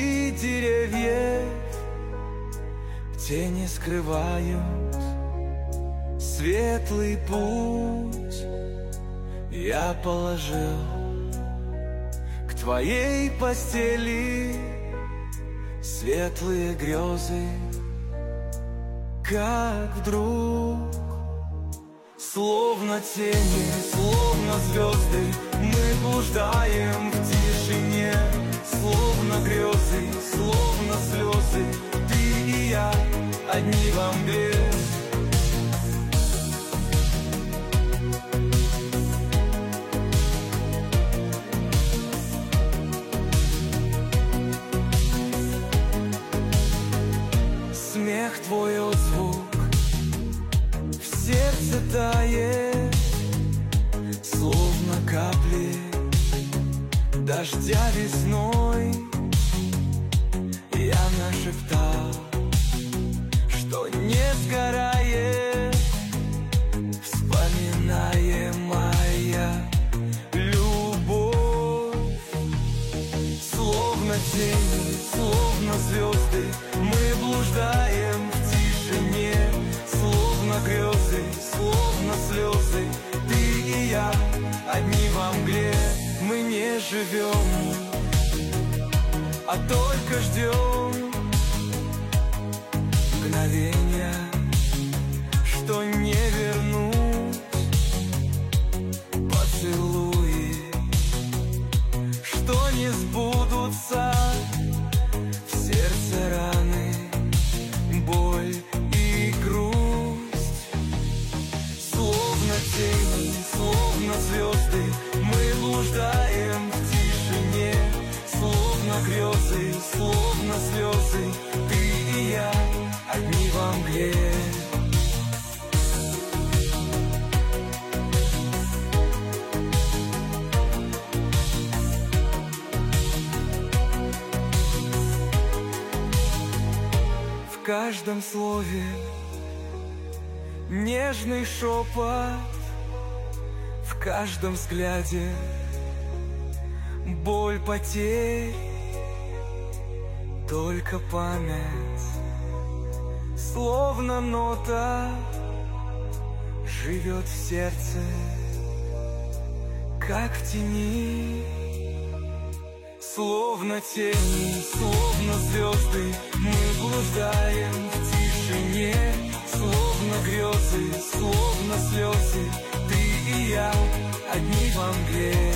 Среди деревьев тени скрывают светлый путь. Я положил к твоей постели светлые грезы, как вдруг, словно тени, словно звезды, мы блуждаем в тишине. Словно грезы, словно слезы, ты и я одни во мгле. Смех твой отзвук в сердце тает, словно капли дождя весной. Я нашептал, что не сгорает вспоминаемая любовь. Словно тени, словно звезды, мы блуждаем в тишине. Словно грезы, словно слезы, ты и я одни во мгле. Мы не живем, а только ждем мгновения, что не вернуть. Поцелуи, что не сбудутся. В сердце раны, боль и грусть. Словно тени, словно звезды, мы блуждаем в тишине. Словно грезы, словно слезы, ты и я одни во мгле. В каждом слове нежный шепот, в каждом взгляде боль потерь. Только память, словно нота, живет в сердце, как в тени. Словно тени, словно звезды, мы блуждаем в тишине. Словно грезы, словно слезы, ты и я одни во мгле.